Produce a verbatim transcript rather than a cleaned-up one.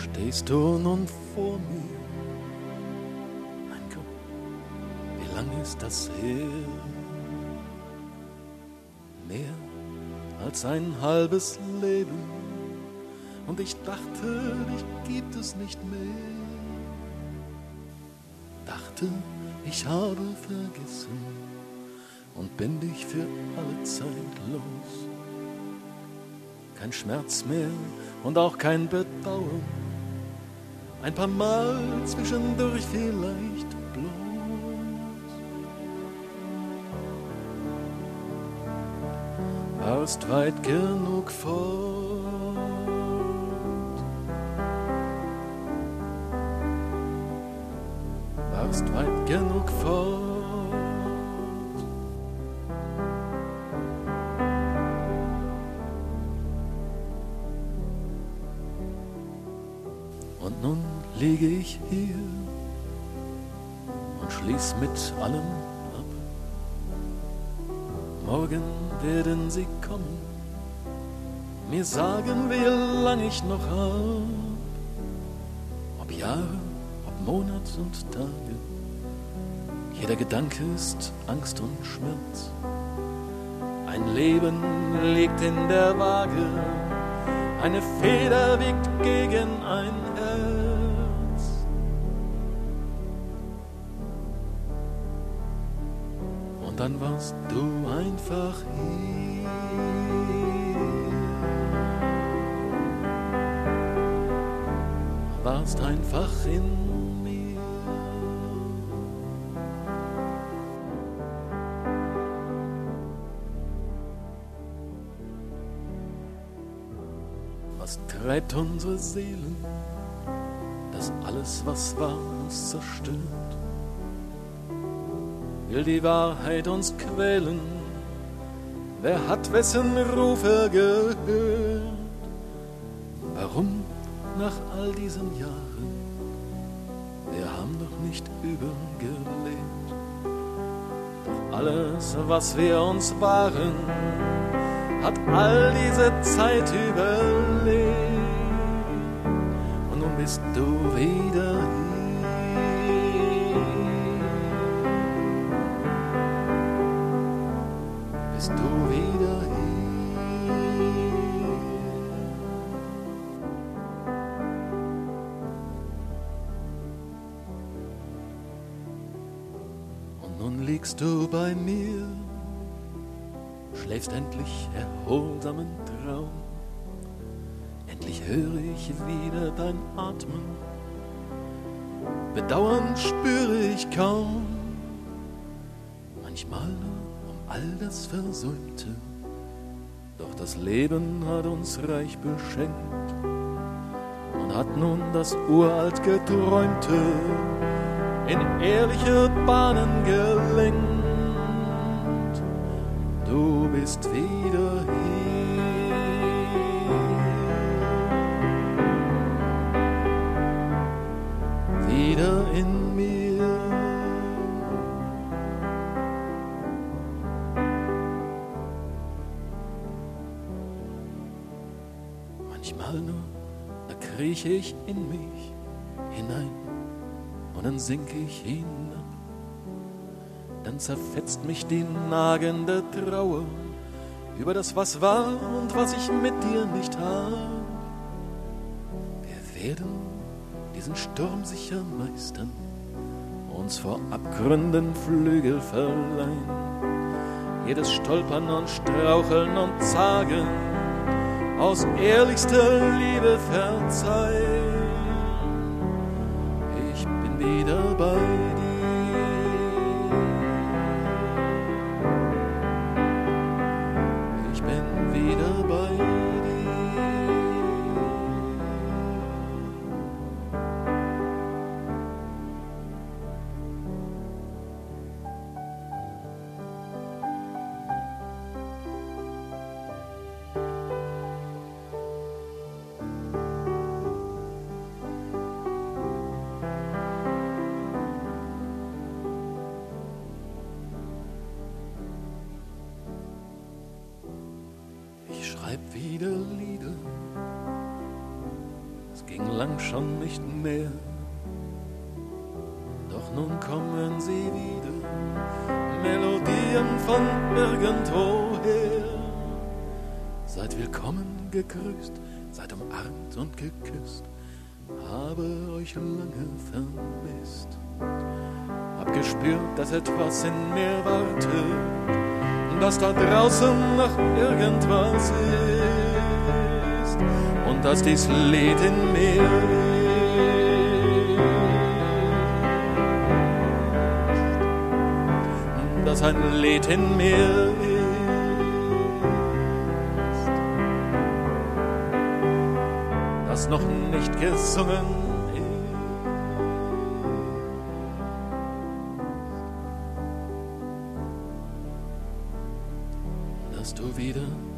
stehst du nun vor mir. Mein Gott, wie lang ist das her? Mehr als ein halbes Leben, und ich dachte, dich gibt es nicht mehr. Dachte, ich habe vergessen und bin dich für alle Zeit los. Kein Schmerz mehr und auch kein Bedauern, ein paar Mal zwischendurch vielleicht bloß. Warst weit genug fort, warst weit genug fort. Und nun liege ich hier und schließ mit allem ab. Morgen werden sie kommen, mir sagen, wie lang ich noch hab. Ob Jahre, ob Monat und Tage, jeder Gedanke ist Angst und Schmerz. Ein Leben liegt in der Waage, eine Feder wiegt gegen ein Herz. Und dann warst du einfach hier. Warst einfach in mir. Was treibt unsere Seelen, dass alles, was war, uns zerstört? Will die Wahrheit uns quälen? Wer hat wessen Rufe gehört? Warum nach all diesen Jahren? Wir haben doch nicht übergelebt. Doch alles, was wir uns waren, hat all diese Zeit überlebt. Und nun bist du wieder hier. Bist du wieder hier. Und nun liegst du bei mir, schläfst endlich erholsamen Traum. Endlich höre ich wieder dein Atmen, Bedauern spüre ich kaum. Manchmal nur um all das Versäumte, doch das Leben hat uns reich beschenkt und hat nun das uralt Geträumte in ehrliche Bahnen gelenkt. Du bist wieder hier. Wieder in mir. Manchmal nur, da krieche ich in mich hinein und dann sinke ich hinab. Dann zerfetzt mich die nagende Trauer über das, was war und was ich mit dir nicht hab. Wir werden diesen Sturm sicher meistern, uns vor Abgründen Flügel verleihen, jedes Stolpern und Straucheln und Zagen aus ehrlichster Liebe verzeihen. Ich bin wieder bei dir. Wieder bei dir. schreib wieder Lieder. Es ging lang schon nicht mehr. Doch nun kommen sie wieder, Melodien von irgendwoher. Seid willkommen gegrüßt, seid umarmt und geküsst, habe euch lange vermisst. Hab gespürt, dass etwas in mir wartet, dass da draußen noch irgendwas ist und dass dies Lied in mir ist, dass ein Lied in mir ist, das noch nicht gesungen ist. Dass du wieder